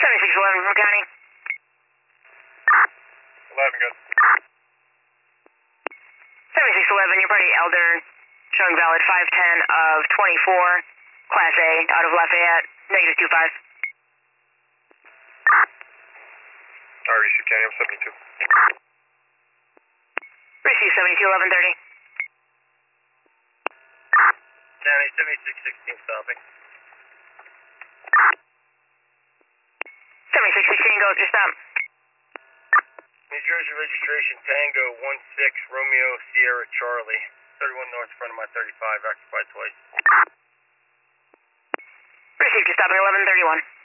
7611 from County. 11, good. 7611, your party Elder, showing valid 510 of 24, Class A, out of Lafayette, negative 25. REC County, I'm 72. Receive 721130. County, 7616 stopping. 7616, go with your stop. New Jersey registration Tango 16 Romeo Sierra Charlie, 31 north front of my 35, occupied twice. Received your stop at 1131.